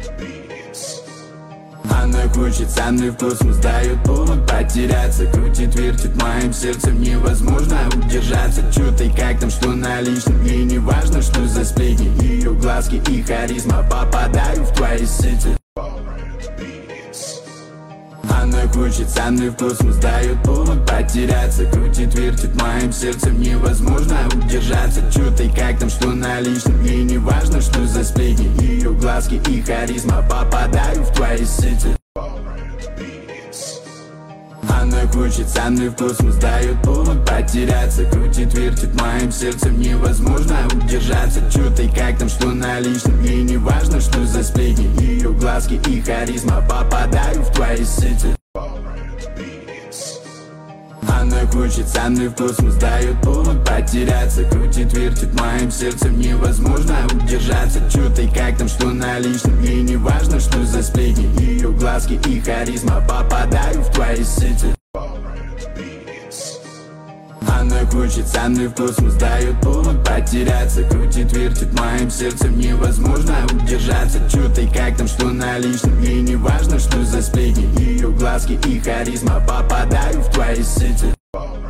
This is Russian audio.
Она хочет ценный в космос, дает повод потеряться. Крутит, вертит моим сердцем, невозможно удержаться. Чё ты, как там, что на личном, ей не важно, что за сплетни. Ее глазки и харизма, попадаю в твои сети. Она хочет ценный в космос, дает повод потеряться. Крутит, вертит моим сердцем, невозможно удержаться. Чё ты, как там, что на личном, ей не важно, что за сплетни. Ее глазки и харизма, попадаю в твои сети. Она хочет ценный в космос, дает повод потеряться. Крутит, вертит моим сердцем, невозможно удержаться. Чё ты, как там, что на личном, ей не важно, что за сплетни. Ее глазки и харизма, попадаю в твои сети. Она хочет ценный в космос, дает повод потеряться. Крутит, вертит моим сердцем, невозможно удержаться. Чё ты, как там, что на личном, ей не важно, что за сплетни. Ее глазки и харизма, попадаю в твои сети. Она хочет ценный в космос, дает повод потеряться. Крутит, вертит моим сердцем, невозможно удержаться. Чё ты, как там, что на личном, ей не важно, что за сплетни. Ее глазки и харизма, попадаю в твои сети.